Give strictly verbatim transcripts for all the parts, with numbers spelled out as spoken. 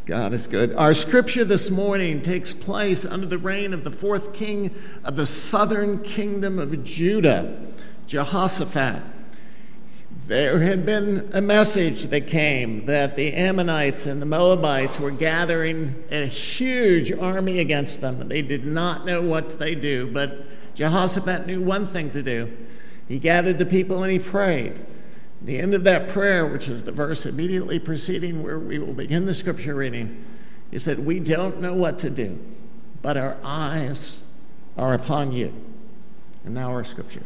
God is good. Our scripture this morning takes place under the reign of the fourth king of the southern kingdom of Judah, Jehoshaphat. There had been a message that came that the Ammonites and the Moabites were gathering a huge army against them, and they did not know what they do. But Jehoshaphat knew one thing to do. He gathered the people and he prayed. The end of that prayer, which is the verse immediately preceding where we will begin the scripture reading, he said, "We don't know what to do, but our eyes are upon you." And now our scripture.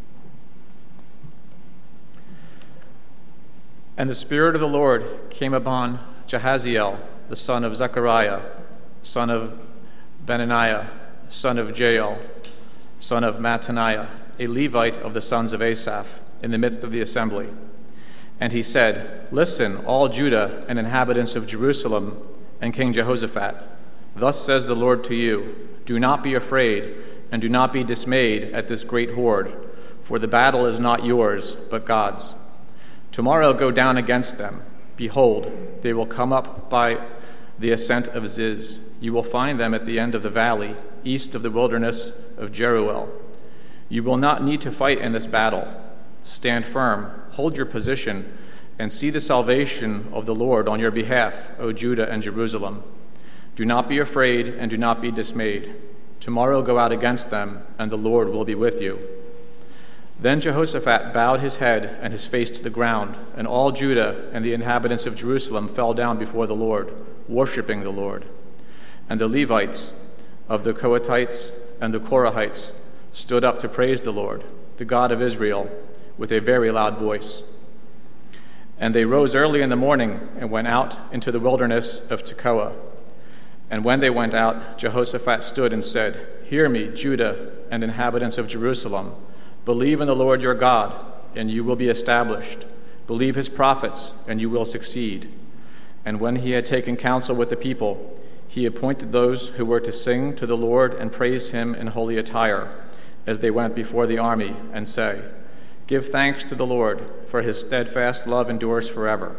And the Spirit of the Lord came upon Jahaziel, the son of Zechariah, son of Benaniah, son of Jael, son of Mattaniah, a Levite of the sons of Asaph, in the midst of the assembly. And he said, "Listen, all Judah and inhabitants of Jerusalem and King Jehoshaphat. Thus says the Lord to you, do not be afraid and do not be dismayed at this great horde, for the battle is not yours, but God's. Tomorrow go down against them. Behold, they will come up by the ascent of Ziz. You will find them at the end of the valley, east of the wilderness of Jeruel. You will not need to fight in this battle. Stand firm, hold your position, and see the salvation of the Lord on your behalf, O Judah and Jerusalem. Do not be afraid and do not be dismayed. Tomorrow go out against them, and the Lord will be with you." Then Jehoshaphat bowed his head and his face to the ground, and all Judah and the inhabitants of Jerusalem fell down before the Lord, worshiping the Lord. And the Levites of the Kohathites and the Korahites stood up to praise the Lord, the God of Israel, with a very loud voice. And they rose early in the morning and went out into the wilderness of Tekoa. And when they went out, Jehoshaphat stood and said, "Hear me, Judah and inhabitants of Jerusalem. Believe in the Lord your God, and you will be established. Believe his prophets, and you will succeed." And when he had taken counsel with the people, he appointed those who were to sing to the Lord and praise him in holy attire, as they went before the army, and say, "Give thanks to the Lord, for his steadfast love endures forever."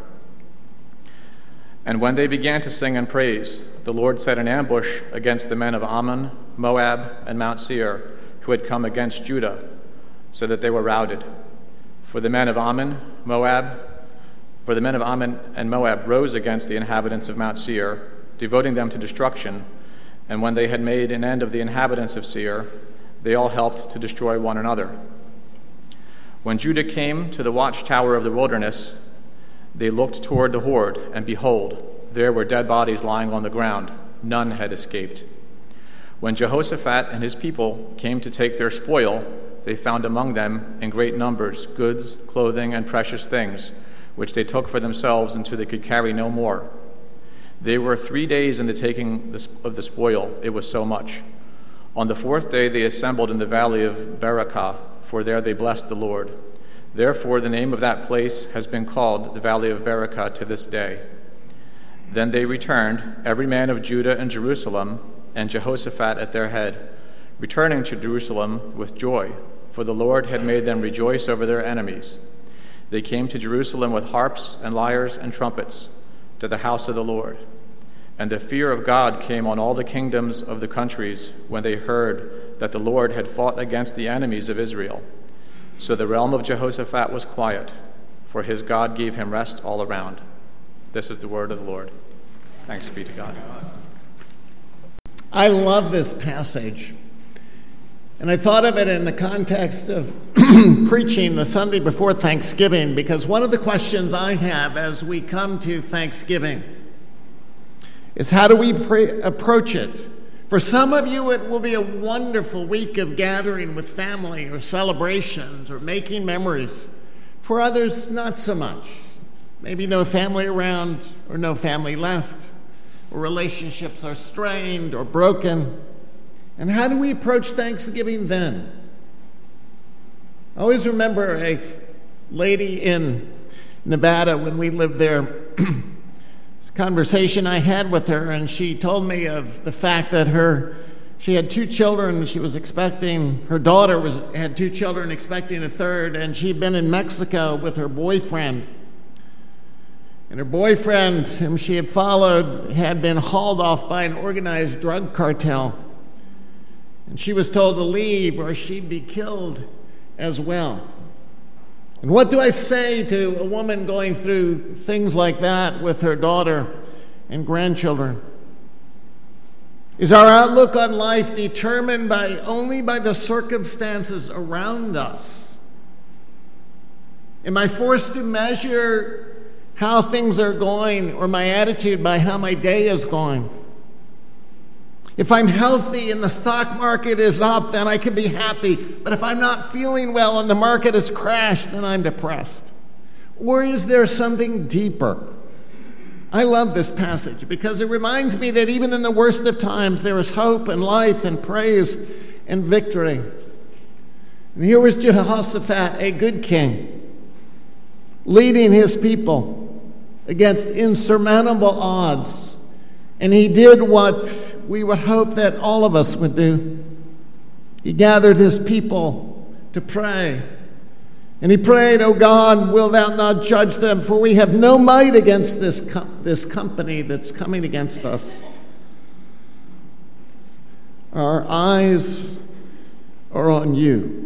And when they began to sing and praise, the Lord set an ambush against the men of Ammon, Moab, and Mount Seir, who had come against Judah, so that they were routed. For the men of Ammon, Moab, for the men of Ammon and Moab rose against the inhabitants of Mount Seir, devoting them to destruction. And when they had made an end of the inhabitants of Seir, they all helped to destroy one another. When Judah came to the watchtower of the wilderness, they looked toward the horde, and behold, there were dead bodies lying on the ground. None had escaped. When Jehoshaphat and his people came to take their spoil, they found among them in great numbers goods, clothing, and precious things, which they took for themselves until they could carry no more. They were three days in the taking of the spoil. It was so much. On the fourth day they assembled in the valley of Berakah, for there they blessed the Lord. Therefore the name of that place has been called the Valley of Berakah to this day. Then they returned, every man of Judah and Jerusalem, and Jehoshaphat at their head, returning to Jerusalem with joy, for the Lord had made them rejoice over their enemies. They came to Jerusalem with harps and lyres and trumpets, to the house of the Lord. And the fear of God came on all the kingdoms of the countries when they heard that the Lord had fought against the enemies of Israel. So the realm of Jehoshaphat was quiet, for his God gave him rest all around. This is the word of the Lord. Thanks be to God. I love this passage. And I thought of it in the context of preaching the Sunday before Thanksgiving, because one of the questions I have as we come to Thanksgiving is, how do we pre- approach it? For some of you, it will be a wonderful week of gathering with family or celebrations or making memories. For others, not so much. Maybe no family around or no family left, or relationships are strained or broken. And how do we approach Thanksgiving then? I always remember a lady in Nevada when we lived there, conversation I had with her, and she told me of the fact that her she had two children. She was expecting, her daughter was had two children, expecting a third, and she'd been in Mexico with her boyfriend. And her boyfriend, whom she had followed, had been hauled off by an organized drug cartel. And she was told to leave or she'd be killed as well. And what do I say to a woman going through things like that with her daughter and grandchildren? Is our outlook on life determined by only by the circumstances around us? Am I forced to measure how things are going or my attitude by how my day is going? If I'm healthy and the stock market is up, then I can be happy. But if I'm not feeling well and the market has crashed, then I'm depressed. Or is there something deeper? I love this passage because it reminds me that even in the worst of times, there is hope and life and praise and victory. And here was Jehoshaphat, a good king, leading his people against insurmountable odds. And he did what we would hope that all of us would do. He gathered his people to pray. And he prayed, "O God, will thou not judge them? For we have no might against this, com- this company that's coming against us." Our eyes are on you.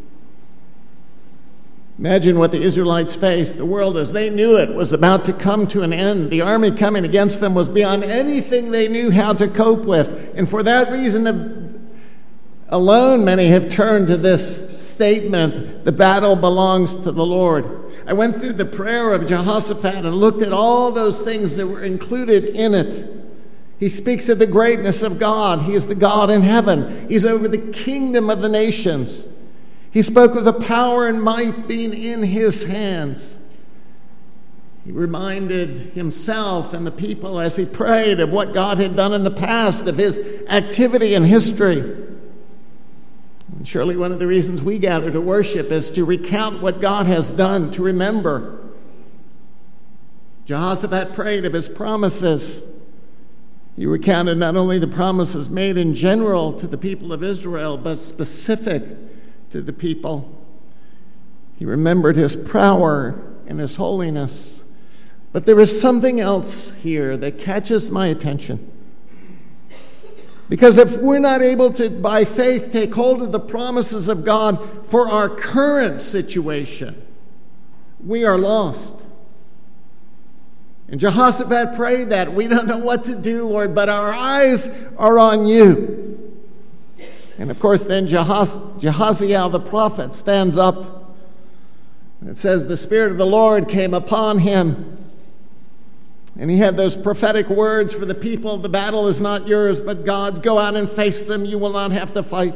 Imagine what the Israelites faced. The world, as they knew it, was about to come to an end. The army coming against them was beyond anything they knew how to cope with. And for that reason alone, many have turned to this statement, "The battle belongs to the Lord." I went through the prayer of Jehoshaphat and looked at all those things that were included in it. He speaks of the greatness of God. He is the God in heaven. He's over the kingdom of the nations. He spoke of the power and might being in his hands. He reminded himself and the people as he prayed of what God had done in the past, of his activity in history. And surely one of the reasons we gather to worship is to recount what God has done, to remember. Jehoshaphat prayed of his promises. He recounted not only the promises made in general to the people of Israel, but specific to the people. He remembered his power and his holiness. But there is something else here that catches my attention. Because if we're not able to, by faith, take hold of the promises of God for our current situation, we are lost. And Jehoshaphat prayed that. We don't know what to do, Lord, but our eyes are on you. And of course, then Jehoz- Jehaziel the prophet stands up. And it says, "The Spirit of the Lord came upon him." And he had those prophetic words for the people. "The battle is not yours, but God's. Go out and face them. You will not have to fight."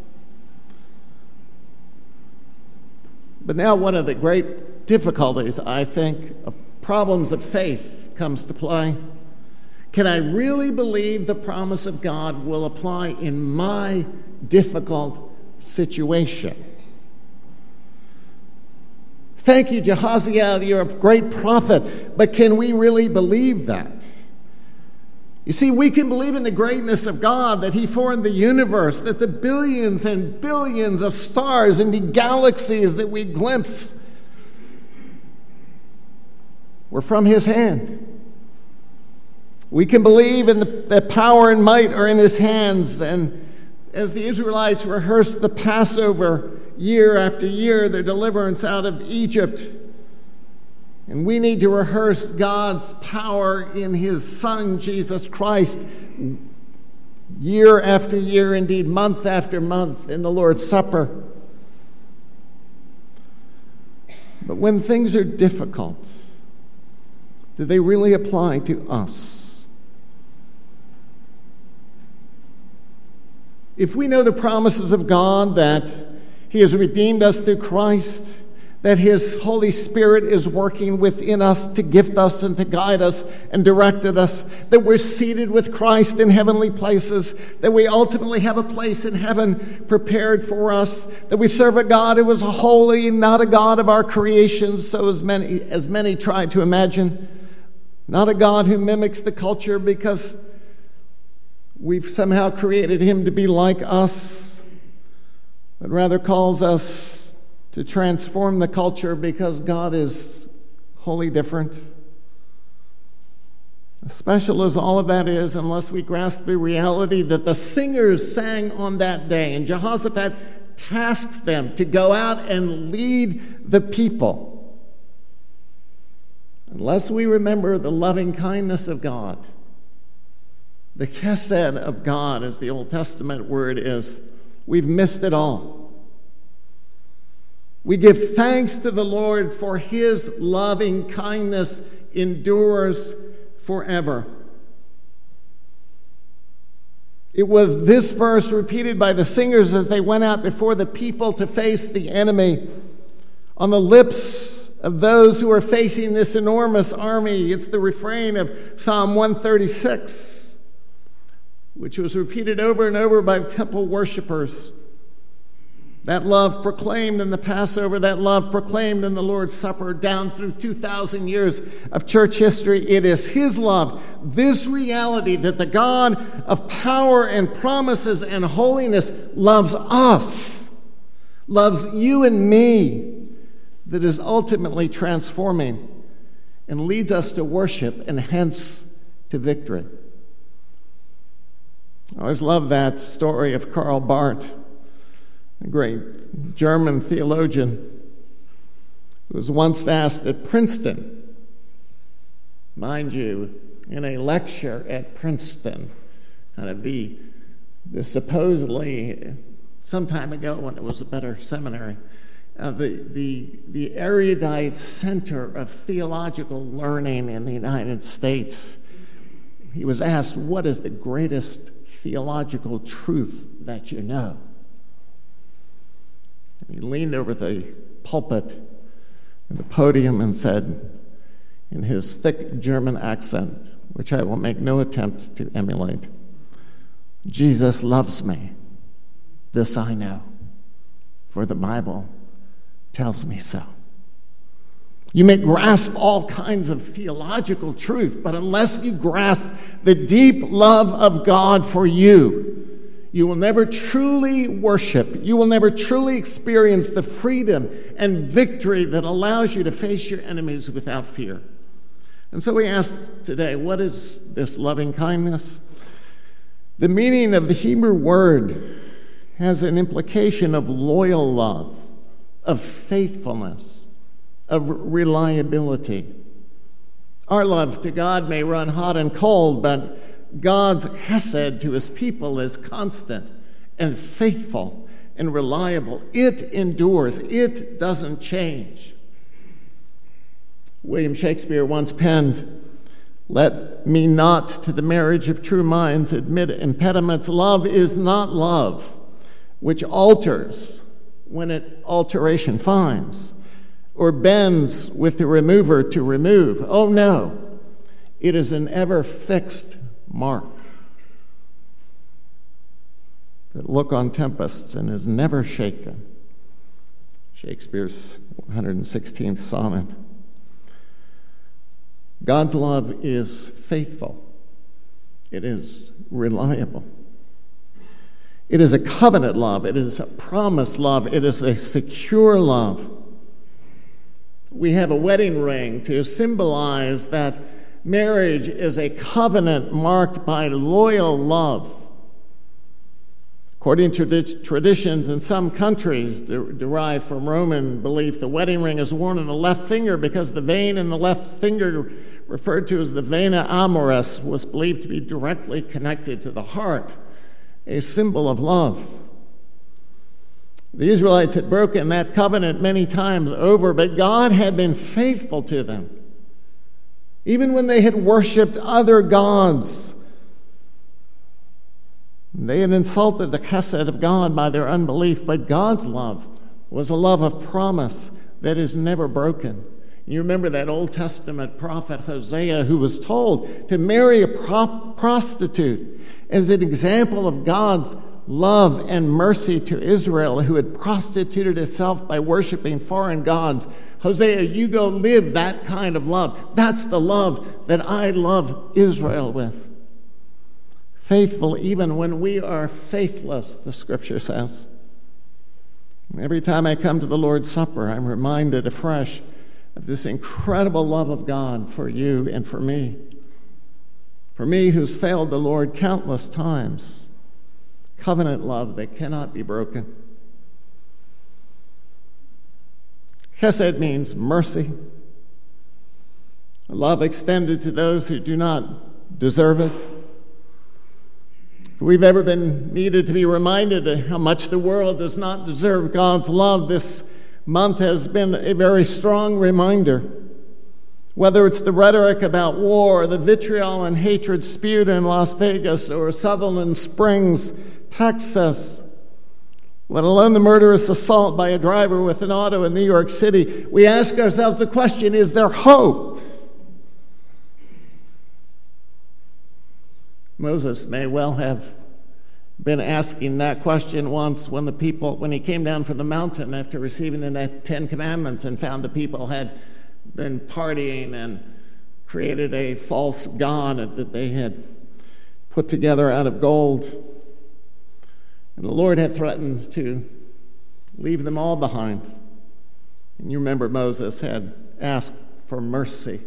But now one of the great difficulties, I think, of problems of faith comes to play. Can I really believe the promise of God will apply in my difficult situation? Thank you, Jehaziel, you're a great prophet, but can we really believe that? You see, we can believe in the greatness of God, that he formed the universe, that the billions and billions of stars and the galaxies that we glimpse were from his hand. We can believe in the, that power and might are in his hands. And as the Israelites rehearsed the Passover year after year, their deliverance out of Egypt, and we need to rehearse God's power in his Son, Jesus Christ, year after year, indeed month after month in the Lord's Supper. But when things are difficult, do they really apply to us? If we know the promises of God, that he has redeemed us through Christ, that his Holy Spirit is working within us to gift us and to guide us and direct us, that we're seated with Christ in heavenly places, that we ultimately have a place in heaven prepared for us, that we serve a God who is holy, not a God of our creation, so as many, as many try to imagine, not a God who mimics the culture because we've somehow created him to be like us, but rather calls us to transform the culture because God is wholly different. As special as all of that is, unless we grasp the reality that the singers sang on that day, and Jehoshaphat tasked them to go out and lead the people. Unless we remember the loving kindness of God, the chesed of God, as the Old Testament word is, we've missed it all. We give thanks to the Lord for his loving kindness endures forever. It was this verse repeated by the singers as they went out before the people to face the enemy. On the lips of those who are facing this enormous army, it's the refrain of Psalm one thirty-six, which was repeated over and over by temple worshipers. That love proclaimed in the Passover, that love proclaimed in the Lord's Supper, down through two thousand years of church history. It is his love, this reality that the God of power and promises and holiness loves us, loves you and me, that is ultimately transforming and leads us to worship and hence to victory. I always love that story of Karl Barth, a great German theologian who was once asked at Princeton, mind you, in a lecture at Princeton, kind of the, the supposedly, some time ago when it was a better seminary, uh, the, the, the erudite center of theological learning in the United States. He was asked, what is the greatest theological truth that you know? He leaned over the pulpit and the podium and said, in his thick German accent, which I will make no attempt to emulate, Jesus loves me. This I know, for the Bible tells me so. You may grasp all kinds of theological truth, but unless you grasp the deep love of God for you, you will never truly worship. You will never truly experience the freedom and victory that allows you to face your enemies without fear. And so we ask today, what is this loving kindness? The meaning of the Hebrew word has an implication of loyal love, of faithfulness, of reliability. Our love to God may run hot and cold, but God's chesed to his people is constant and faithful and reliable. It endures. It doesn't change. William Shakespeare once penned, "Let me not to the marriage of true minds admit impediments. Love is not love, which alters when it alteration finds, or bends with the remover to remove. Oh no, it is an ever fixed mark that look on tempests and is never shaken." Shakespeare's one hundred sixteenth sonnet. God's love is faithful. It is reliable. It is a covenant love. It is a promise love. It is a secure love. We have a wedding ring to symbolize that marriage is a covenant marked by loyal love. According to trad- traditions in some countries de- derived from Roman belief, the wedding ring is worn on the left finger because the vein in the left finger, referred to as the vena amoris, was believed to be directly connected to the heart, a symbol of love. The Israelites had broken that covenant many times over, but God had been faithful to them. Even when they had worshipped other gods, they had insulted the chesed of God by their unbelief, but God's love was a love of promise that is never broken. You remember that Old Testament prophet Hosea, who was told to marry a pro- prostitute as an example of God's love and mercy to Israel, who had prostituted itself by worshiping foreign gods. Hosea, you go live that kind of love. That's the love that I love Israel with. Faithful even when we are faithless, the scripture says. Every time I come to the Lord's Supper, I'm reminded afresh of this incredible love of God for you and for me. For me, who's failed the Lord countless times, covenant love that cannot be broken. Chesed means mercy, a love extended to those who do not deserve it. If we've ever been needed to be reminded of how much the world does not deserve God's love, this month has been a very strong reminder. Whether it's the rhetoric about war, the vitriol and hatred spewed in Las Vegas or Sutherland Springs, Texas, let alone the murderous assault by a driver with an auto in New York City, we ask ourselves the question, is there hope? Moses may well have been asking that question once when the people, when he came down from the mountain after receiving the Ten Commandments and found the people had been partying and created a false god that they had put together out of gold. And the Lord had threatened to leave them all behind. And you remember Moses had asked for mercy.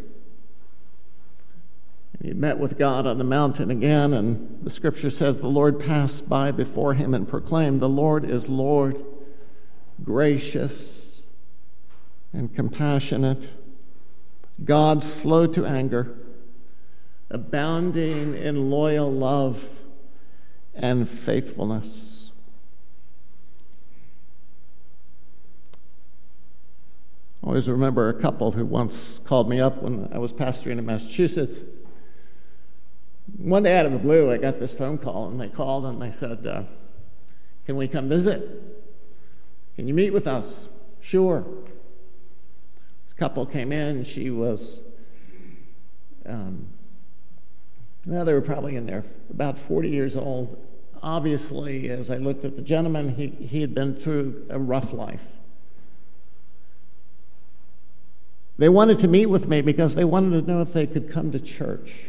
And he met with God on the mountain again, and the scripture says the Lord passed by before him and proclaimed, "The Lord is Lord, gracious and compassionate, God slow to anger, abounding in loyal love and faithfulness." I always remember a couple who once called me up when I was pastoring in Massachusetts. One day out of the blue, I got this phone call, and they called and they said, uh, can we come visit? Can you meet with us? Sure. This couple came in. She was, um, well, they were probably in there about forty years old. Obviously, as I looked at the gentleman, he, he had been through a rough life. They wanted to meet with me because they wanted to know if they could come to church.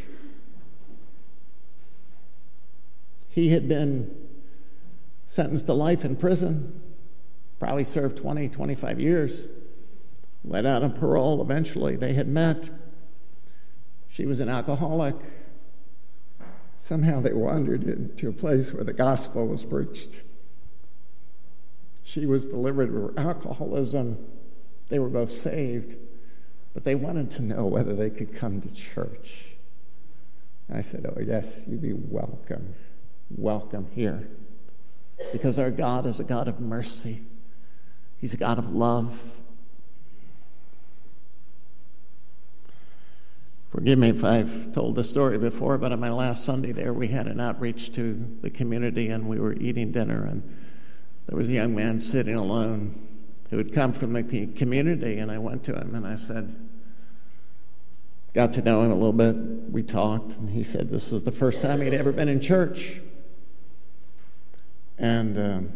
He had been sentenced to life in prison, probably served twenty, twenty-five years, let out on parole eventually. They had met. She was an alcoholic. Somehow they wandered into a place where the gospel was preached. She was delivered of her alcoholism. They were both saved, but they wanted to know whether they could come to church. I said, oh, yes, you'd be welcome. Welcome here. Because our God is a God of mercy. He's a God of love. Forgive me if I've told this story before, but on my last Sunday there, we had an outreach to the community, and we were eating dinner, and there was a young man sitting alone who had come from the community, and I went to him and I said, got to know him a little bit. We talked, and he said this was the first time he'd ever been in church. And um,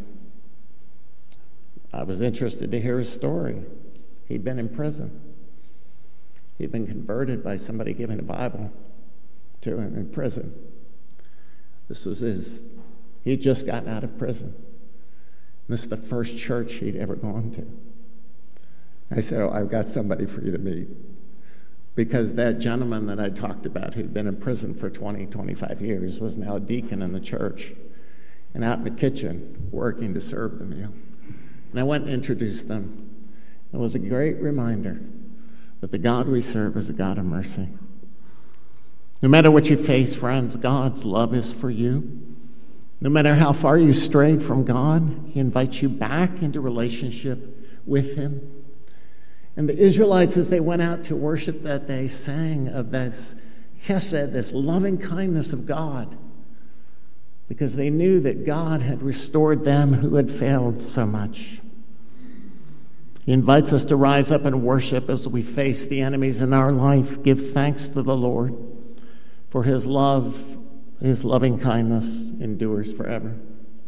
I was interested to hear his story. He'd been in prison. He'd been converted by somebody giving a Bible to him in prison. This was his, he'd just gotten out of prison. This is the first church he'd ever gone to. I said, oh, I've got somebody for you to meet. Because that gentleman that I talked about who'd been in prison for twenty, twenty-five years was now a deacon in the church and out in the kitchen working to serve the meal. And I went and introduced them. It was a great reminder that the God we serve is a God of mercy. No matter what you face, friends, God's love is for you. No matter how far you strayed from God, he invites you back into relationship with him. And the Israelites, as they went out to worship that day, sang of this chesed, this loving kindness of God, because they knew that God had restored them who had failed so much. He invites us to rise up and worship as we face the enemies in our life. Give thanks to the Lord, for his love, his loving kindness endures forever.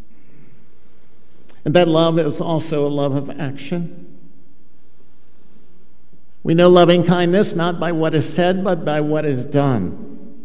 And that love is also a love of action. We know loving kindness not by what is said, but by what is done.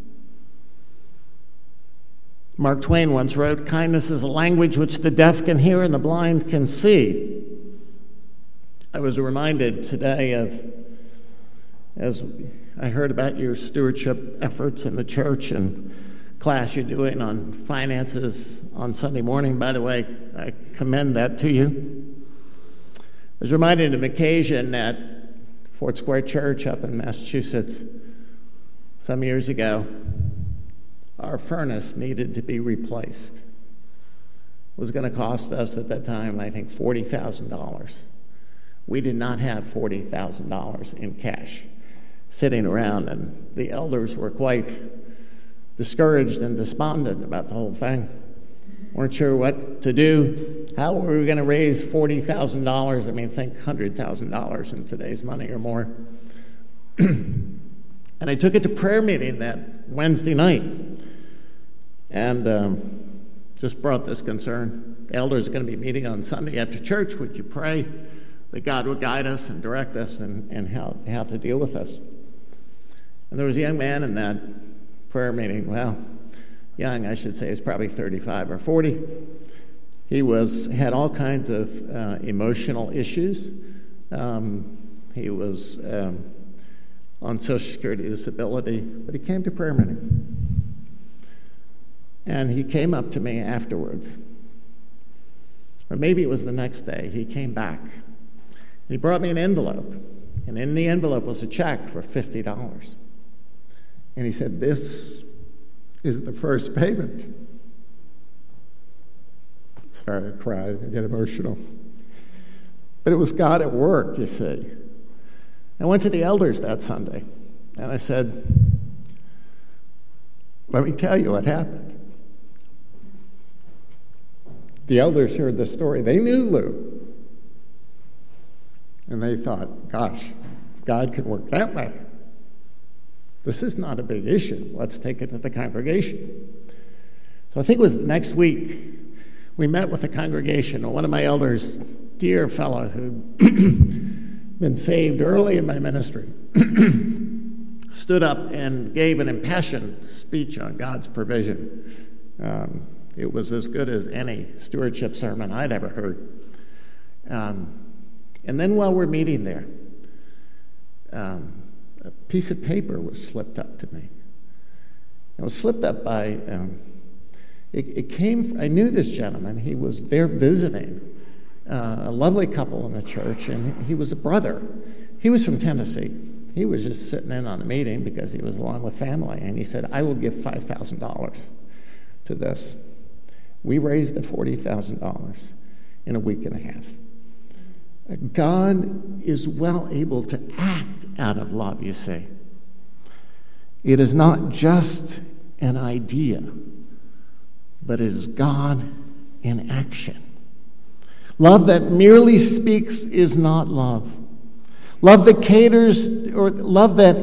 Mark Twain once wrote, kindness is a language which the deaf can hear and the blind can see. I was reminded today of, as I heard about your stewardship efforts in the church and class you're doing on finances on Sunday morning. By the way, I commend that to you. I was reminded of an occasion at Fort Square Church up in Massachusetts some years ago. Our furnace needed to be replaced. It was going to cost us at that time, I think, forty thousand dollars. We did not have forty thousand dollars in cash sitting around, and the elders were quite discouraged and despondent about the whole thing. Weren't sure what to do. How were we going to raise forty thousand dollars? I mean, think one hundred thousand dollars in today's money or more. And I took it to prayer meeting that Wednesday night and um, just brought this concern. The elders are going to be meeting on Sunday after church. Would you pray that God would guide us and direct us and, and how, how to deal with us? And there was a young man in that prayer meeting. Well, young, I should say, he's probably thirty-five or forty. He was had all kinds of uh, emotional issues. Um, he was um, on Social Security disability, but he came to prayer meeting. And he came up to me afterwards, or maybe it was the next day. He came back. He brought me an envelope, and in the envelope was a check for fifty dollars. And he said, "This is the first payment." Sorry, I cry, I get emotional. But it was God at work, you see. I went to the elders that Sunday, and I said, "Let me tell you what happened." The elders heard the story. They knew Lou. And they thought, gosh, if God can work that way, this is not a big issue. Let's take it to the congregation. So I think it was next week, we met with the congregation. One of my elders, dear fellow who'd been saved early in my ministry, stood up and gave an impassioned speech on God's provision. Um, it was as good as any stewardship sermon I'd ever heard. Um, and then while we're meeting there, um, a piece of paper was slipped up to me. It was slipped up by, um, it, it came, I knew this gentleman. He was there visiting uh, a lovely couple in the church, and he was a brother. He was from Tennessee. He was just sitting in on the meeting because he was along with family, and he said, "I will give five thousand dollars to this." We raised the forty thousand dollars in a week and a half. God is well able to act out of love, you see. It is not just an idea, but it is God in action. Love that merely speaks is not love. Love that caters, or love that,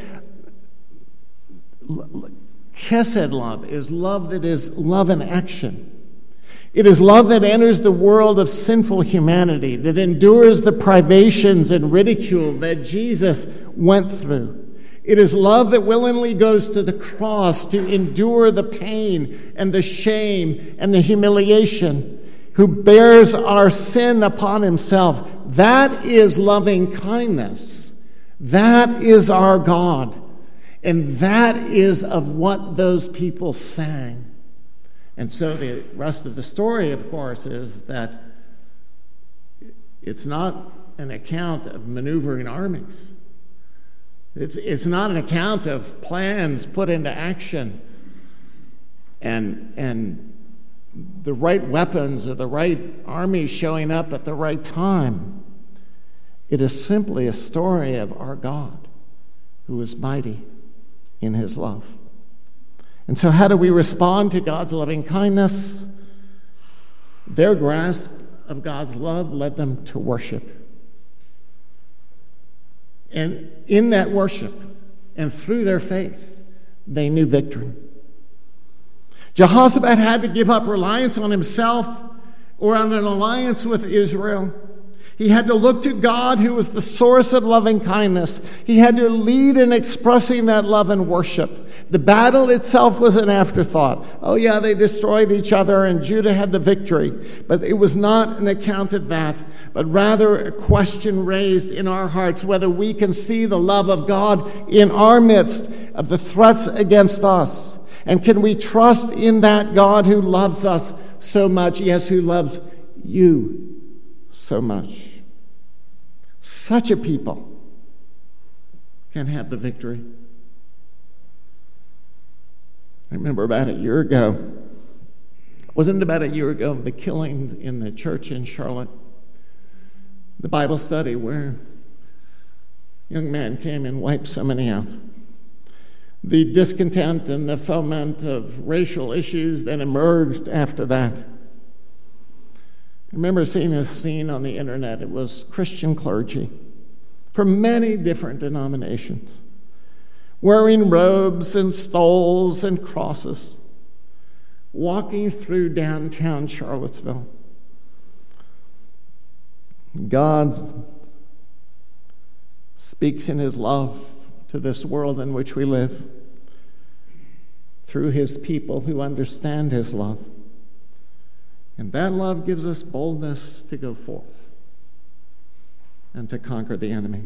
chesed love is love that is love in action. It is love that enters the world of sinful humanity, that endures the privations and ridicule that Jesus went through. It is love that willingly goes to the cross to endure the pain and the shame and the humiliation, who bears our sin upon himself. That is loving kindness. That is our God. And that is of what those people sang. And so the rest of the story, of course, is that it's not an account of maneuvering armies. It's, it's not an account of plans put into action and, and the right weapons or the right armies showing up at the right time. It is simply a story of our God, who is mighty in his love. And so how do we respond to God's loving kindness? Their grasp of God's love led them to worship. And in that worship and through their faith, they knew victory. Jehoshaphat had to give up reliance on himself or on an alliance with Israel. He had to look to God, who was the source of loving kindness. He had to lead in expressing that love in worship. The battle itself was an afterthought. Oh yeah, they destroyed each other and Judah had the victory. But it was not an account of that, but rather a question raised in our hearts whether we can see the love of God in our midst of the threats against us. And can we trust in that God who loves us so much, yes, who loves you so much? Such a people can have the victory. I remember about a year ago, wasn't it about a year ago, the killing in the church in Charlotte, the Bible study where a young man came and wiped so many out. The discontent and the foment of racial issues that emerged after that. I remember seeing this scene on the internet. It was Christian clergy from many different denominations, wearing robes and stoles and crosses, walking through downtown Charlottesville. God speaks in his love to this world in which we live through his people who understand his love. And that love gives us boldness to go forth and to conquer the enemy.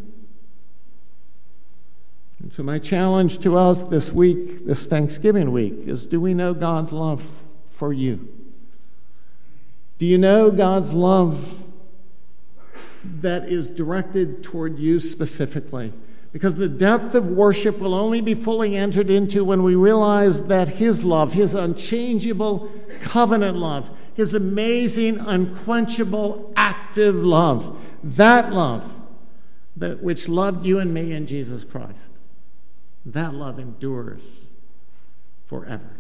And so my challenge to us this week, this Thanksgiving week, is, do we know God's love for you? Do you know God's love that is directed toward you specifically? Because the depth of worship will only be fully entered into when we realize that his love, his unchangeable covenant love, his amazing, unquenchable, active love, that love that which loved you and me in Jesus Christ, that love endures forever.